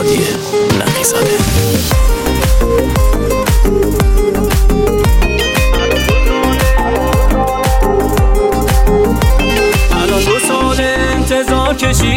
هادی نقی‌زاده. الان 2 سال انتظار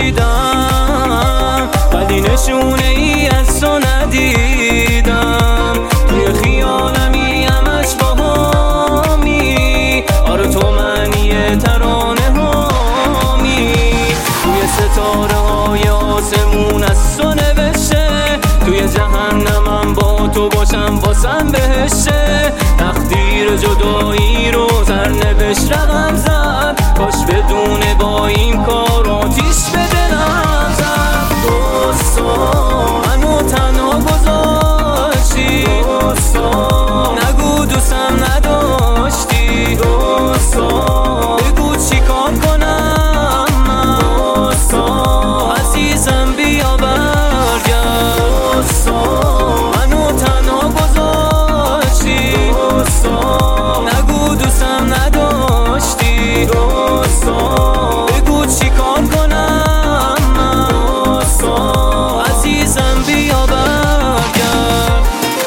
کشیدم ولی نشونه ای از تو ندیدم. توی خیالمی همش باهامی، آره تو معنی ترانه هامی. توی ستاره های آسمون از تو نوشته، توی جهنمم با تو باشم واسم بهشه. تقدیر جدایی رو سرنوشت رقم زد، کاش بدونه با این کار آتیش به دلم زد. دوستا منو تنها گذاشتی، دوستا نگو دوستم نداشتی، دوستا بگو چی کار کنم من، دوستا عزیزم بیا برگرد. دوستا منو تنها گذاشتی، دوستا نگو دوستم نداشتی، دوستا بگو چی کار کنم من، دوستا عزیزم بیا برگرد.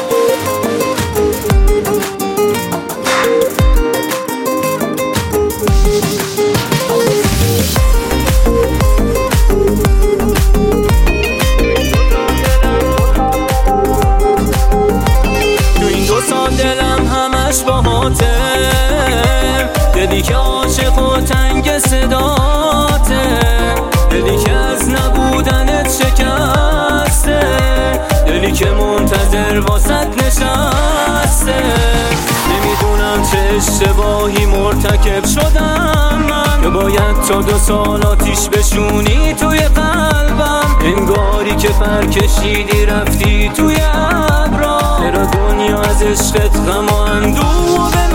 تو این 2 سال دلم همش باهاته، دلی که عاشق و تنگ صداته، دلی که از نبودنت شکسته، دلی که منتظر واسط نشسته. نمیدونم چه اشتباهی مرتکب شدم من، که باید تا 2 سال آتیش بشونی توی قلبم. انگاری که پر کشیدی رفتی توی ابرا، چرا دنیا از عشقت غم و اندوه